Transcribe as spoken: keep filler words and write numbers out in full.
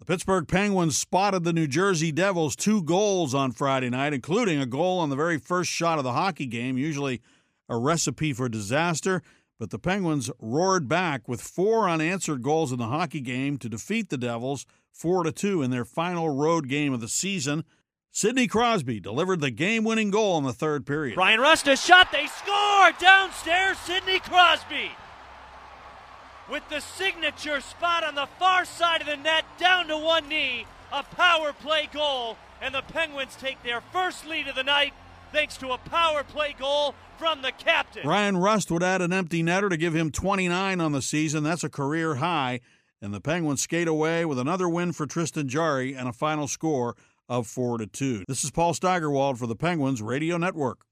Pittsburgh Penguins spotted the New Jersey Devils two goals on Friday night, including a goal on the very first shot of the hockey game, usually a recipe for disaster. But the Penguins roared back with four unanswered goals in the hockey game to defeat the Devils four to two in their final road game of the season. Sidney Crosby delivered the game-winning goal in the third period. Ryan Rust a shot, they score! Downstairs, Sidney Crosby! With the signature spot on the far side of the net, down to one knee, a power play goal, and the Penguins take their first lead of the night thanks to a power play goal from the captain. Ryan Rust would add an empty netter to give him twenty-nine on the season. That's a career high, and the Penguins skate away with another win for Tristan Jarry and a final score of four to two. This is Paul Steigerwald for the Penguins Radio Network.